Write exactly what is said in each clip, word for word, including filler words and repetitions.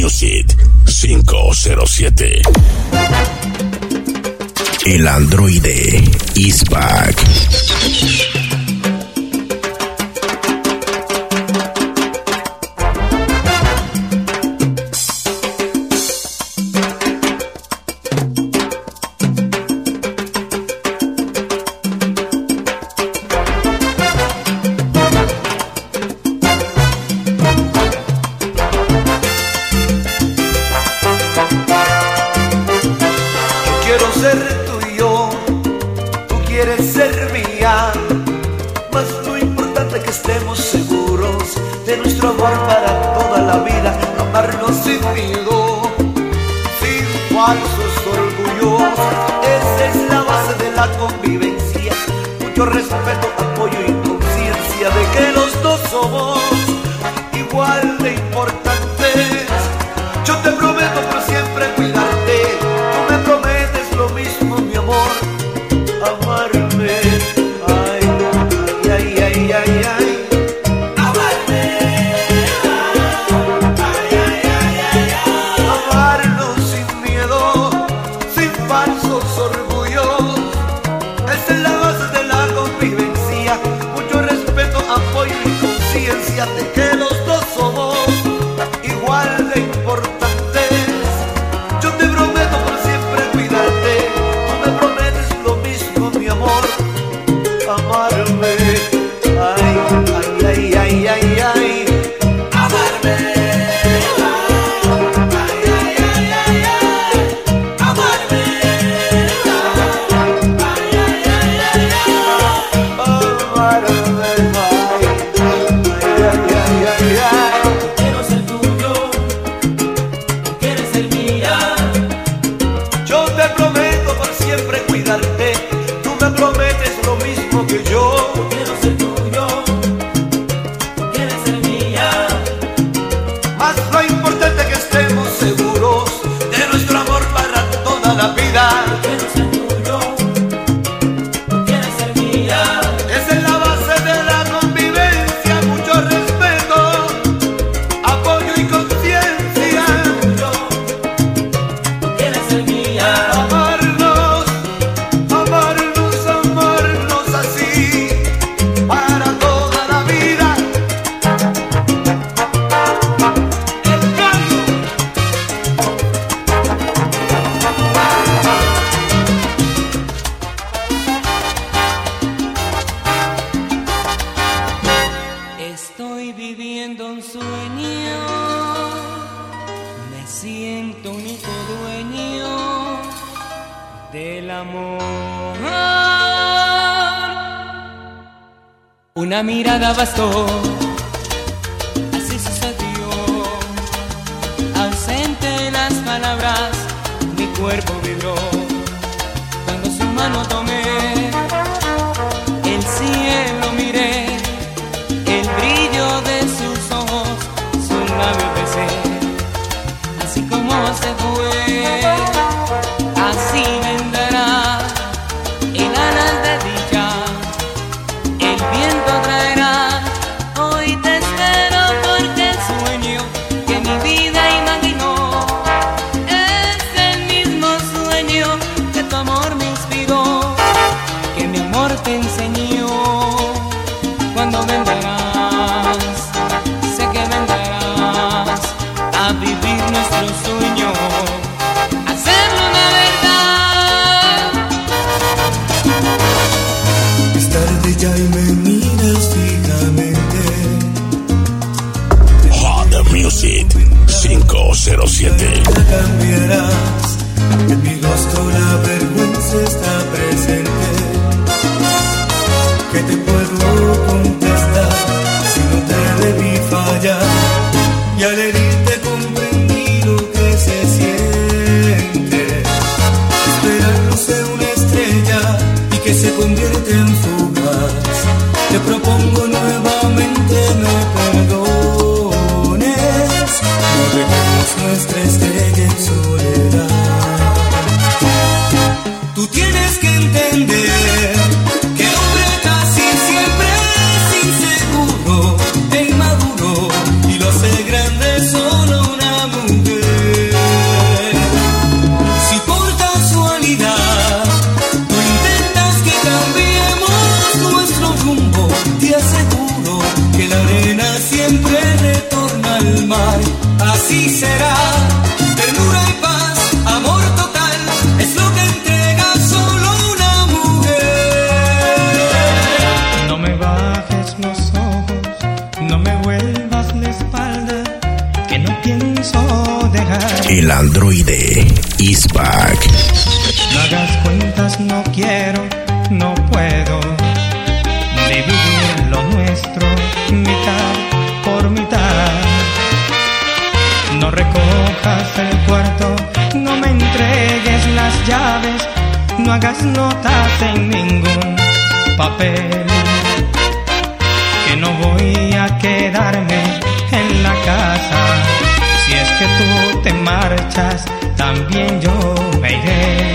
Music cinco cero siete. El androide is back. Una mirada bastó, así sucedió. Ausente en las palabras, mi cuerpo vibró. Cuando su mano tomé, el cielo miré, el brillo de sus ojos, su labio besé. Así como se fue, así vendrá en alas de dicha. El viento traerá, hoy te espero porque el sueño que mi vida imaginó es el mismo sueño que tu amor me inspiró, que mi amor te enseñó. Cuando vendrás, sé que vendrás a vivir nuestro sueño, a hacerlo una verdad. Es tarde ya y me miras fijamente. Hot Music cinco cero siete. Cambiarás, en mi rostro la vergüenza está presente. ¿Qué te puedo contestar si no te debí fallar? Y al herirte comprendí lo que se siente. Esperar ser una estrella y que se convierte en fugaz. Te propongo nuevamente me perdones. No dejemos nuestra estrella en soledad. Tú tienes que entender que el hombre casi siempre es inseguro e inmaduro, y lo hace grande solo una mujer. mar, así será. Ternura y paz, amor total, es lo que entrega solo una mujer. No me bajes los ojos, no me vuelvas la espalda, que no pienso dejar. El androide is back. No hagas cuentas, no quiero, no puedo dividir lo nuestro mitad por mitad. No recojas el cuarto, no me entregues las llaves, no hagas notas en ningún papel, que no voy a quedarme en la casa. Si es que tú te marchas, también yo me iré.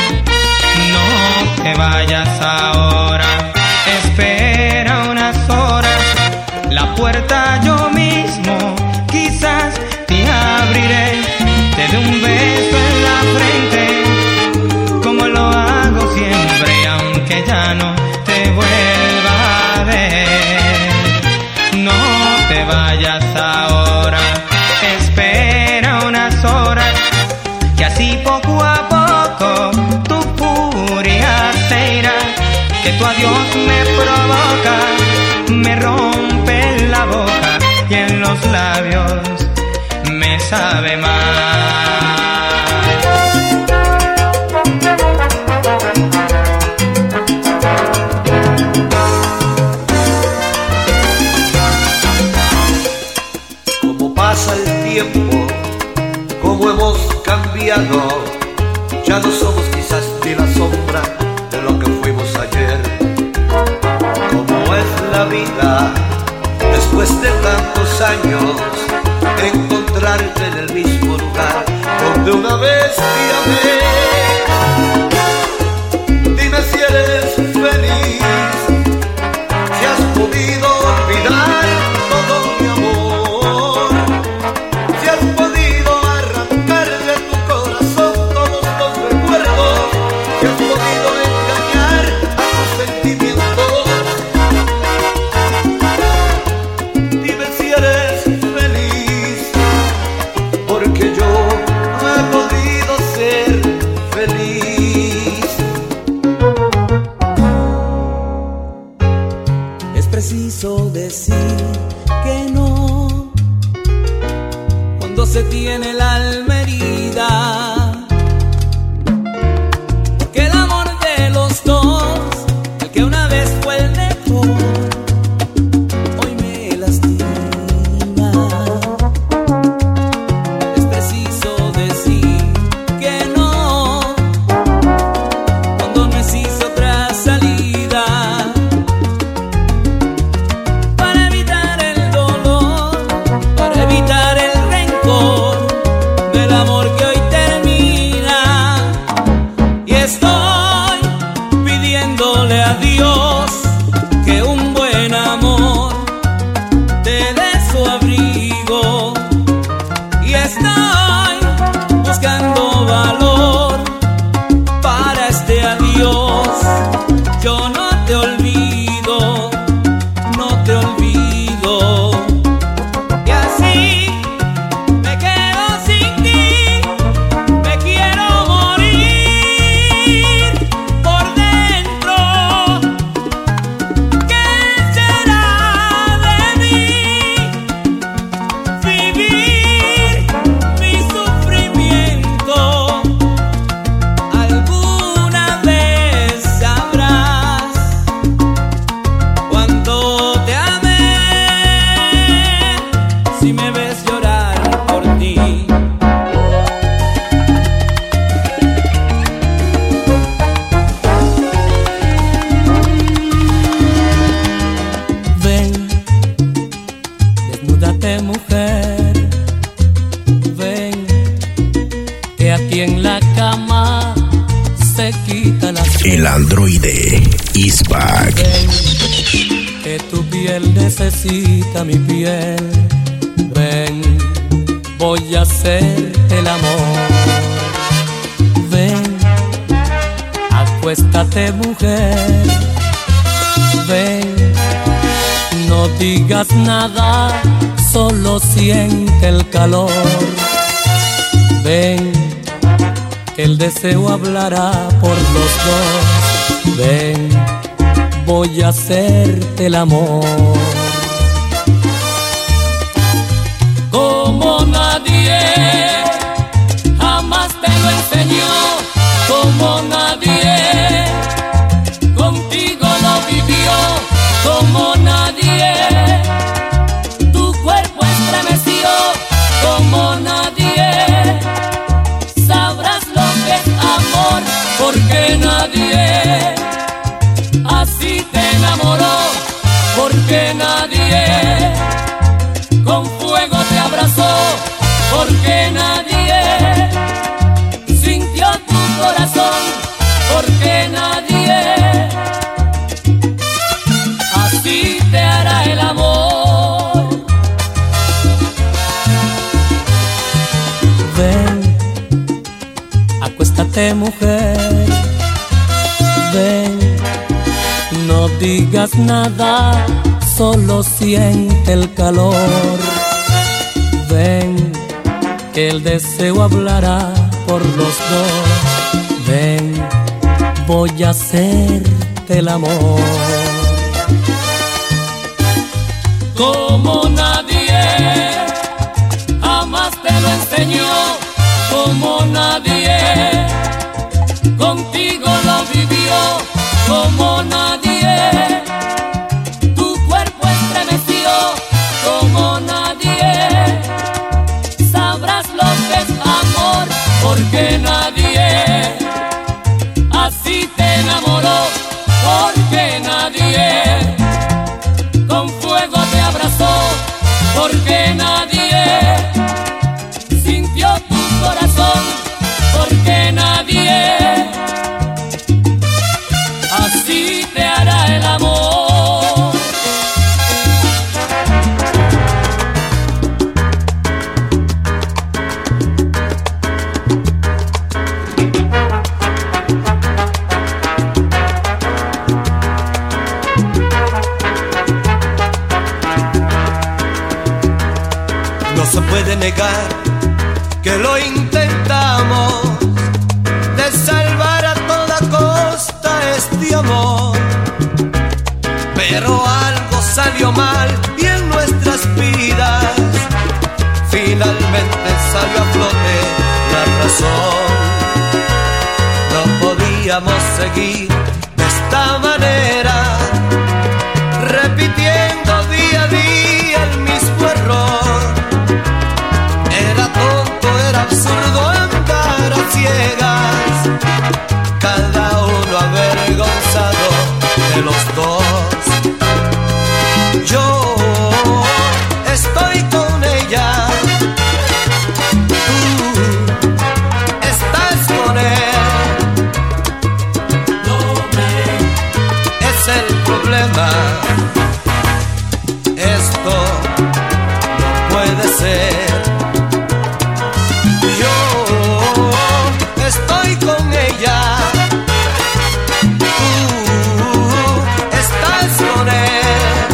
No te vayas ahora, espera unas horas, la puerta yo mismo quizás te abriré. Te doy un beso en la frente, como lo hago siempre, aunque ya no te vuelva a ver. No te vayas ahora, espera unas horas, que así poco a poco tu furia se irá. Que tu adiós me provoca, me rompe la boca y en los labios me sabe mal. Como pasa el tiempo, como hemos cambiado, ya no somos quizás ni la sombra de lo que fuimos ayer. Como es la vida, después de tantos años, encontrarte en el mismo lugar donde una vez te amé. Dime si eres feliz, si has podido olvidar todo mi amor, si has podido arrancar de tu corazón todos los recuerdos, si has podido engañar a tus sentimientos. Dime si eres feliz, porque yo no he podido ser feliz. Es preciso decir que no cuando se tiene el alma herida, porque el amor de los dos, el que una vez fue el mejor, hoy me lastima. Es preciso decir que no cuando no existe otra salida, para evitar el dolor, para evitar el rencor del amor que hoy termina. Y estoy pidiéndole a Dios que un buen amor te dé su abrigo. Y estoy buscando valor para este adiós. Yo no te olvido, no te olvido. Y así me quedo sin ti, me quiero morir por dentro. ¿Qué será de mí? Vivir mi sufrimiento. Alguna vez sabrás cuánto te amé, si me ves llorar por ti. Ven, desnúdate mujer, ven, que aquí en la cama se quita la El androide is back. Ven, que tu piel necesita mi piel. Ven, voy a hacer el amor. Ven, acuéstate mujer. Ven, no digas nada, solo siente el calor. Ven, que el deseo hablará por los dos. Ven, voy a hacerte el amor. Como nadie jamás te lo enseñó, como nadie contigo lo vivió, como nadie tu cuerpo estremeció, como nadie sabrás lo que es amor, porque nadie así te enamoró, porque nadie con fuego te abrazó, porque nadie sintió tu corazón, porque nadie así te hará el amor. Ven, acuéstate mujer, ven, no digas nada, solo siente el calor. Ven, que el deseo hablará por los dos. Ven, voy a hacerte el amor. Como nadie jamás te lo enseñó, como nadie contigo lo vivió, como nadie tu cuerpo estremeció, como nadie sabrás lo que es amor, porque nadie así te enamoró, porque nadie con fuego te abrazó, porque nadie sintió tu corazón, porque nadie así te hará el amor. No se puede negar que lo intentamos, de salvar a toda costa este amor, pero algo salió mal y en nuestras vidas finalmente salió a flote la razón. No podíamos seguir de esta manera, repitiendo día a día el mismo error. Era tonto, era absurdo andar a ciegas, cada uno avergonzado de los dos. Yo estoy con ella, tú estás con él. Es el problema, esto no puede ser. Estoy con ella, tú estás con él.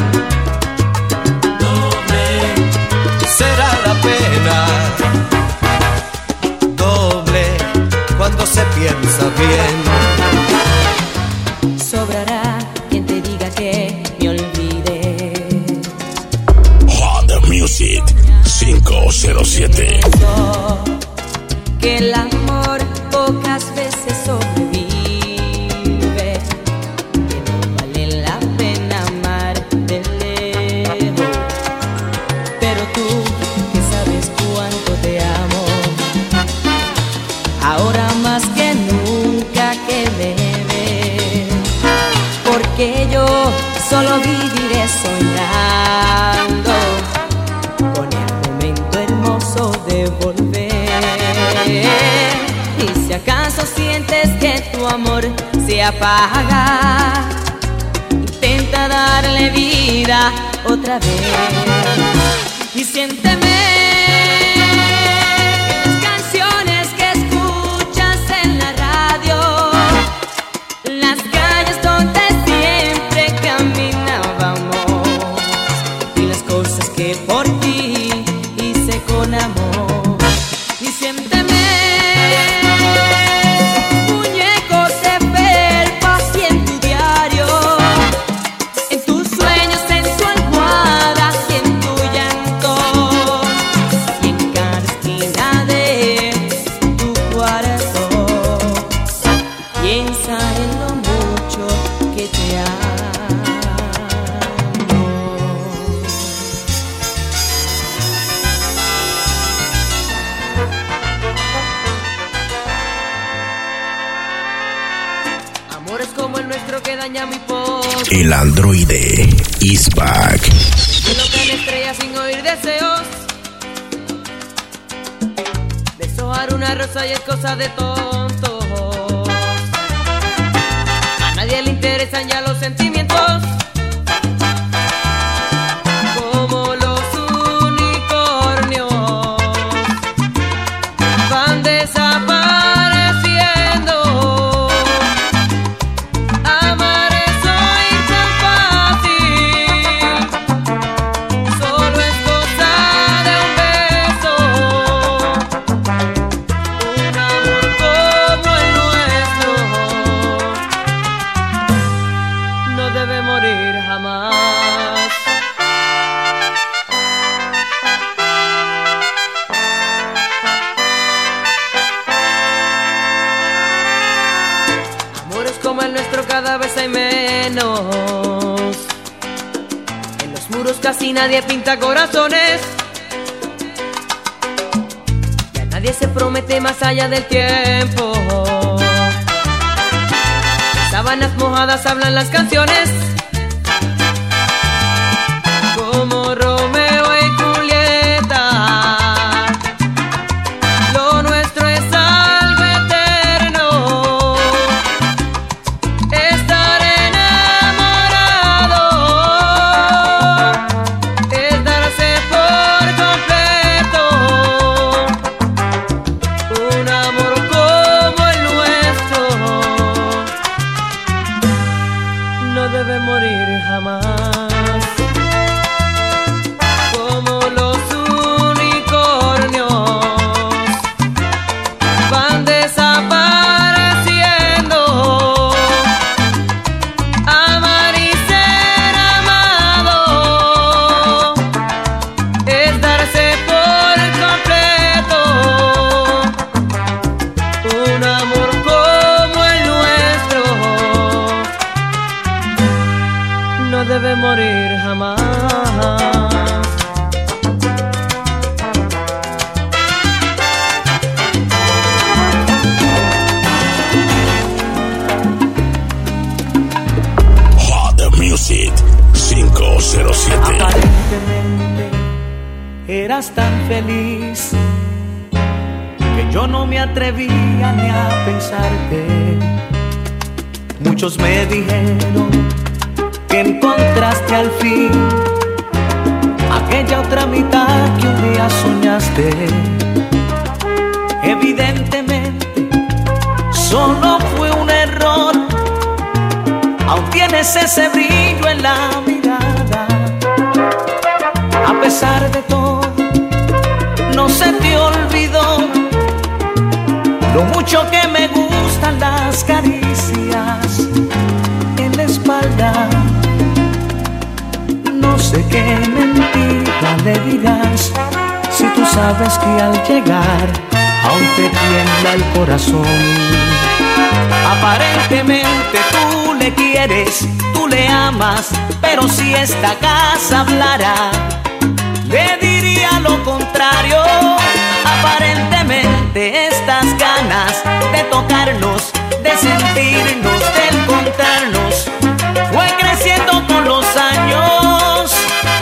Doble será la pena, doble cuando se piensa bien. Sobrará quien te diga que me olvide. Hot Music cinco cero siete. Que el amor pocas veces sobrevive, que no vale la pena amar de lejos, pero tú que sabes cuánto te amo, ahora más que nunca que me ves, porque yo solo viviré soñando con el momento hermoso de volver. Y si acaso sientes que tu amor se apaga, intenta darle vida otra vez y siénteme las canciones que escuchas en la radio, las calles donde siempre caminábamos y las cosas que por ti amor. Y siénteme, muñecos de felpa así en tu diario, en tus sueños, en tu almohada y en tu llanto, y en cada esquina de tu cuarto. Piensa en lo mucho que te amo. Amores como el nuestro que daña muy poco. El androide is back. Que lo que estrella sin oír deseos. Deshojar una rosa y es cosa de tontos. A nadie le interesan ya los sentimientos. Como los unicornios van desapareciendo. Amar es hoy tan fácil, solo es cosa de un beso. Un amor como el nuestro no debe morir jamás. Amores como el nuestro cada vez hay menos. En los muros casi nadie pinta corazones. Y a nadie se promete más allá del tiempo. De sábanas mojadas hablan las canciones. Como Romeo y Julieta, lo nuestro es algo eterno. Estar enamorado es darse por completo. Un amor como el nuestro no debe morir jamás. Como los unicornios van desapareciendo. Amar y ser amado es darse por completo. Un amor como el nuestro no debe morir jamás. Hot Music cinco cero siete. Aparentemente eras tan feliz que yo no me atrevía ni a pensarte. Muchos me dijeron que encontraste al fin aquella otra mitad que un día soñaste. Evidentemente solo fue un error. Aún tienes ese brillo en la mirada. A pesar de todo, no se te olvidó lo mucho que me gustan las caricias en la espalda. No sé qué mentira le dirás si tú sabes que al llegar aún te tiembla el corazón. Aparentemente tú le quieres, tú le amas, pero si esta casa hablara, le diría lo contrario. Aparentemente estas ganas de tocarnos, de sentirnos, de encontrarnos, fue creciendo con los años.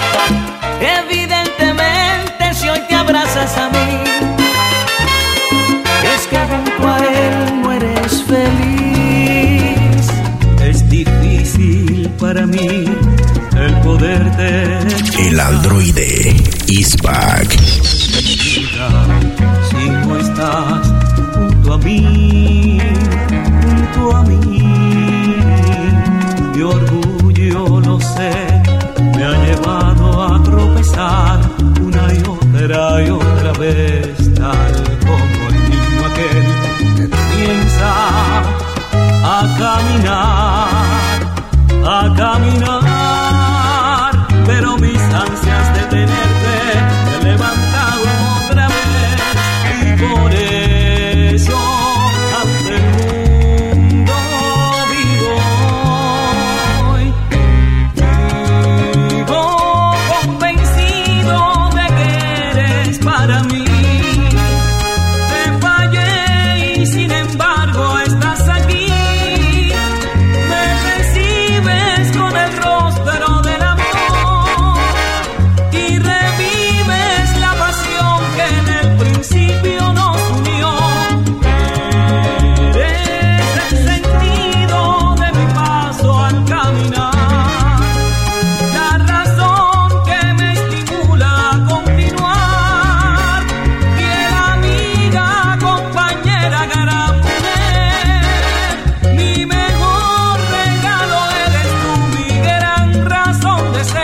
Evidentemente si hoy te abrazas a mí, es que junto a él no eres feliz. Es difícil para mí el poderte. El androide is back. Si no estás junto a mí, junto a mí, mi orgullo, lo sé, me ha llevado a tropezar una y otra y otra vez. eres tal como el niño aquel que comienza a caminar, a caminar, pero mis ansias de tenerte me he levantado otra vez y por eso ante el mundo vivo hoy, vivo convencido de que eres para mí. Te fallé y sin embargo estás aquí. Me recibes con el rostro del amor y revives la pasión que en el principio nos unió. Eres el sentido de mi paso al caminar, la razón que me estimula a continuar, fiel amiga, compañera, gran mujer. Mi mejor regalo eres tú, mi gran razón de ser.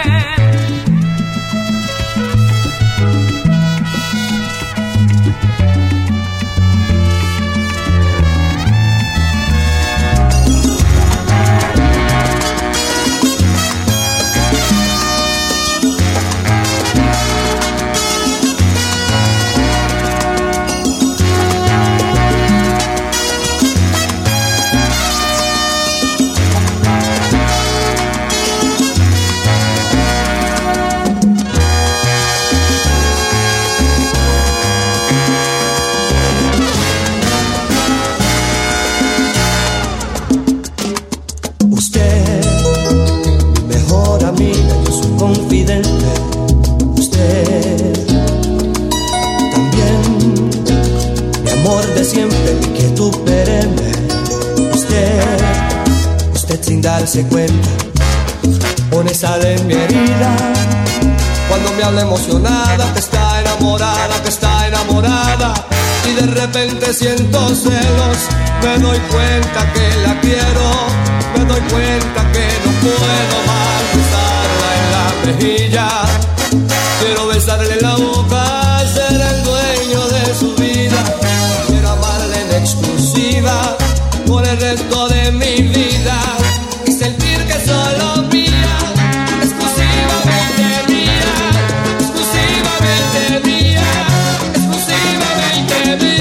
Usted, mi mejor amiga, yo soy confidente. Usted, también, mi amor de siempre, mi quietud perenne. Usted, usted sin darse cuenta, pone sal en mi herida. Cuando me habla emocionada, que está enamorada, que está enamorada. Y de repente siento celos, me doy cuenta que la quiero. Me doy cuenta que no puedo más besarla en la mejilla. Quiero besarle la boca, ser el dueño de su vida. Quiero amarla en exclusiva por el resto de mi vida y sentir que solo mía, exclusivamente mía, exclusivamente mía, exclusivamente mía.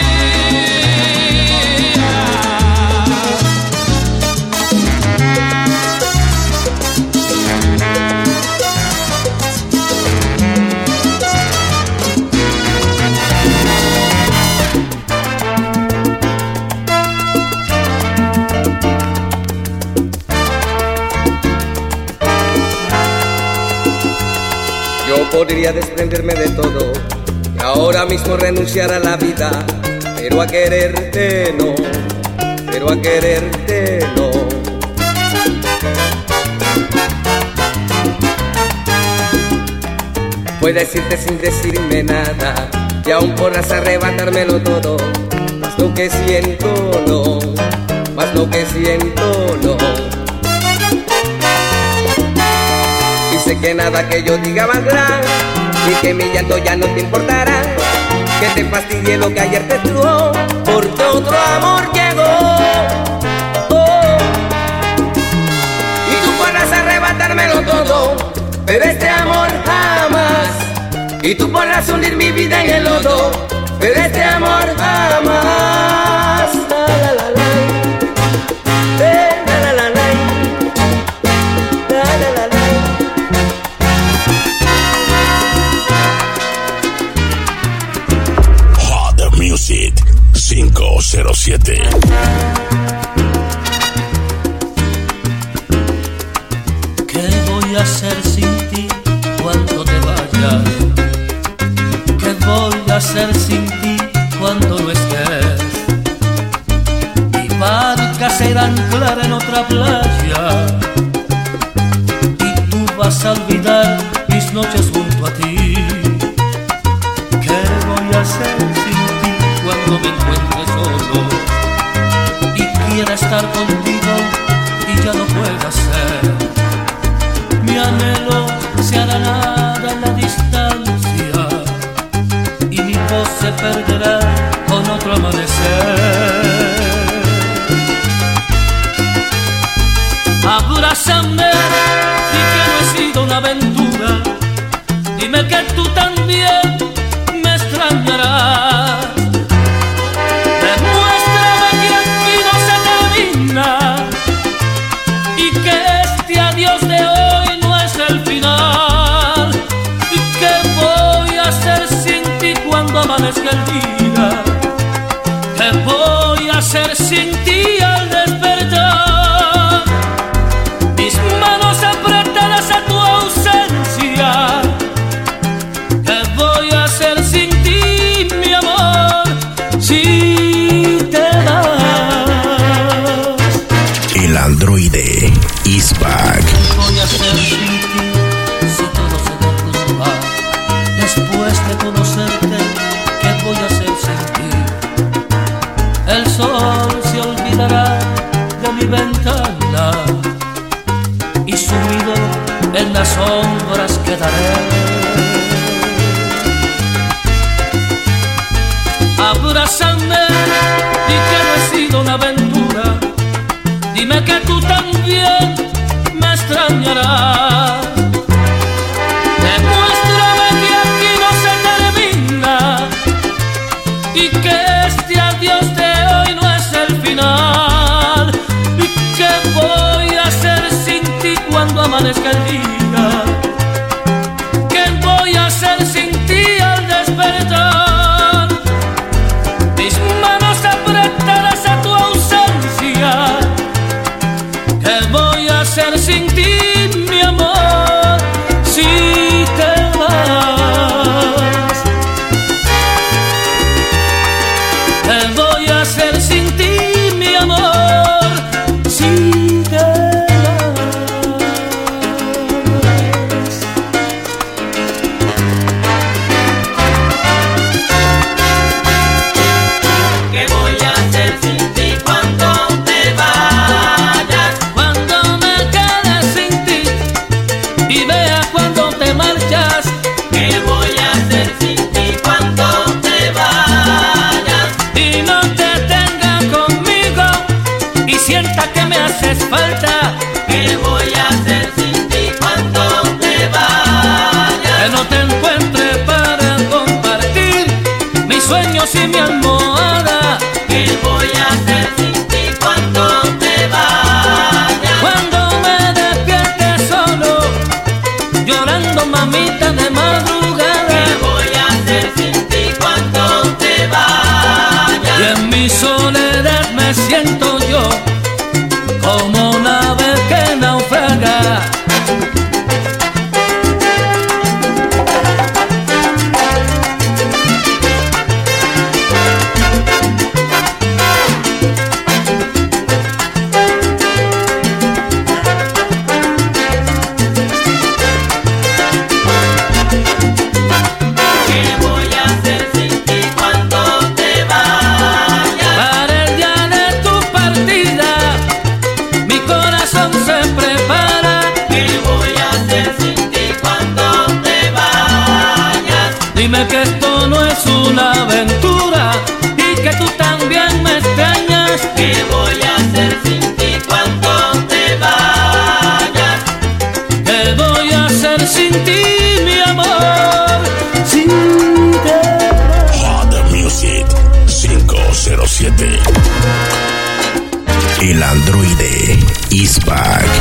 Yo podría desprenderme de todo y ahora mismo renunciar a la vida, pero a quererte no, pero a quererte no. Puedes irte sin decirme nada y aún podrás arrebatármelo todo, más lo que siento no, más lo que siento no. Y sé que nada que yo diga valdrá y que mi llanto ya no te importará, que te fastidie lo que ayer te tuvo, porque otro amor llegó. Oh. Y tú podrás arrebatármelo todo, pero este amor jamás. Y tú podrás hundir mi vida en el lodo, pero este amor jamás. La, la, la, la. Eh, la, la, la, la. La, la, la, la. Hot Music cinco cero siete. ¿Qué voy a hacer sin ti cuando te vayas? ¿Qué voy a hacer sin ti cuando no estés? Mi barca será anclar en otra playa y tú vas a olvidar mis noches junto a ti. ¿Qué voy a hacer sin ti cuando me encuentre solo y quiera estar contigo y ya no pueda ser? Mi anhelo se hará nada en la distancia voz se perderá con otro amanecer. Abrázame, di que no he sido una aventura, dime que tú también me extrañarás. Demuéstrame que aquí no se termina y que este adiós de hoy no es el final. ¿Y qué voy a hacer sin ti cuando amanezca el día? ¿Qué voy a hacer sin ti al despertar? Mis manos apretadas a tu ausencia. ¿Qué voy a hacer sin ti, mi amor, si te vas? El androide is back. ¿Qué voy a hacer sin ti si todo se derrumba? Después de conocerte, ¿qué voy a hacer sin ti? El sol se olvidará de mi ventana y sumido en las sombras quedaré. Abrázame, di que no he sido una aventura, dime que tú también me extrañarás. Demuéstrame que aquí no se termina y que este adiós de hoy no es el final. ¿Y qué voy a hacer sin ti cuando amanezca el día? ¿Qué voy a hacer sin ti al despertar? Mis manos apretadas a tu ausencia. ¿Qué voy a hacer sin ti, mi amor, si te vas? ¿Qué voy a hacer sin ti, mi amor, si te vas? ¿Qué voy a hacer sin ti cuando te vayas? Cuando me quede sin ti y vea cuando te marchas. ¿Qué voy a hacer sin ti cuando te vayas? Y no te tenga conmigo y sienta que me haces falta. ¿Qué voy a hacer sin ti cuando te vayas? Que no te encuentre para compartir mis sueños y mi almohada. ¿Qué voy a hacer sin ti cuando te vayas? Cuando me despierte solo, llorando mamita de madrugada. ¿Qué voy a hacer sin ti cuando te vayas? Y en mi soledad me siento yo como nave que naufraga. ¿Qué voy a hacer sin ti cuando te vayas? Para el día de tu partida, mi corazón se prepara. ¿Qué voy a hacer sin ti cuando te vayas? Dime que esto no es una aventura y que tú también me extrañas. ¿Qué voy a hacer sin ti cuando te vayas? ¿Qué voy a hacer sin ti, mi amor, si te vas? Hot Music cinco cero siete. El androide is back.